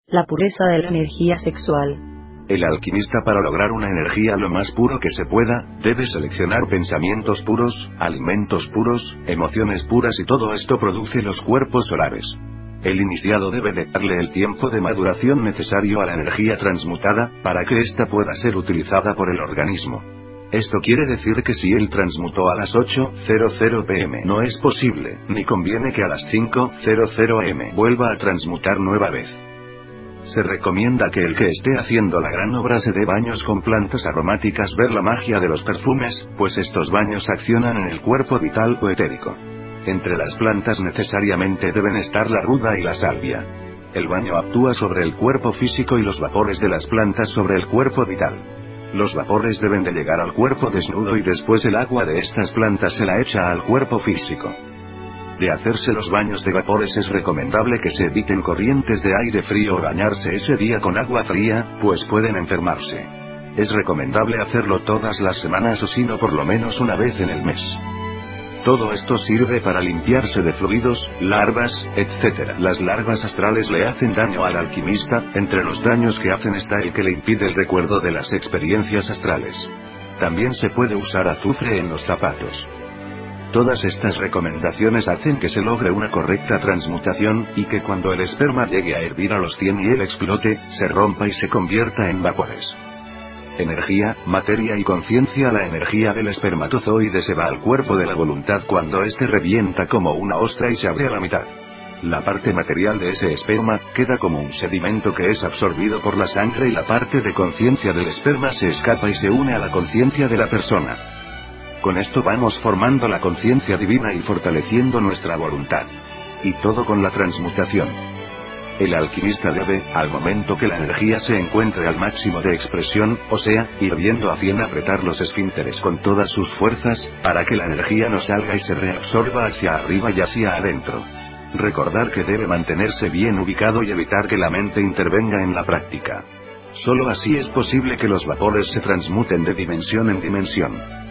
La pureza de la energía sexual. El alquimista, para lograr una energía lo más puro que se pueda, debe seleccionar pensamientos puros, alimentos puros, emociones puras, y todo esto produce los cuerpos solares. El iniciado debe de darle el tiempo de maduración necesario a la energía transmutada, para que ésta pueda ser utilizada por el organismo. Esto quiere decir que si él transmutó a las 8:00 p.m. no es posible, ni conviene que a las 5:00 am vuelva a transmutar nueva vez. Se recomienda que el que esté haciendo la gran obra se dé baños con plantas aromáticas, ver la magia de los perfumes, pues estos baños accionan en el cuerpo vital o etérico. Entre las plantas necesariamente deben estar la ruda y la salvia. El baño actúa sobre el cuerpo físico y los vapores de las plantas sobre el cuerpo vital. Los vapores deben de llegar al cuerpo desnudo y después el agua de estas plantas se la echa al cuerpo físico. De hacerse los baños de vapores es recomendable que se eviten corrientes de aire frío o bañarse ese día con agua fría, pues pueden enfermarse. Es recomendable hacerlo todas las semanas o si no por lo menos una vez en el mes. Todo esto sirve para limpiarse de fluidos, larvas, etc. Las larvas astrales le hacen daño al alquimista. Entre los daños que hacen está el que le impide el recuerdo de las experiencias astrales. También se puede usar azufre en los zapatos. Todas estas recomendaciones hacen que se logre una correcta transmutación, y que cuando el esperma llegue a hervir a los 100 y él explote, se rompa y se convierta en vapores. Energía, materia y conciencia. La energía del espermatozoide se va al cuerpo de la voluntad cuando éste revienta como una ostra y se abre a la mitad. La parte material de ese esperma queda como un sedimento que es absorbido por la sangre, y la parte de conciencia del esperma se escapa y se une a la conciencia de la persona. Con esto vamos formando la conciencia divina y fortaleciendo nuestra voluntad. Y todo con la transmutación. El alquimista debe, al momento que la energía se encuentre al máximo de expresión, o sea, hirviendo a 100, apretar los esfínteres con todas sus fuerzas, para que la energía no salga y se reabsorba hacia arriba y hacia adentro. Recordar que debe mantenerse bien ubicado y evitar que la mente intervenga en la práctica. Solo así es posible que los vapores se transmuten de dimensión en dimensión.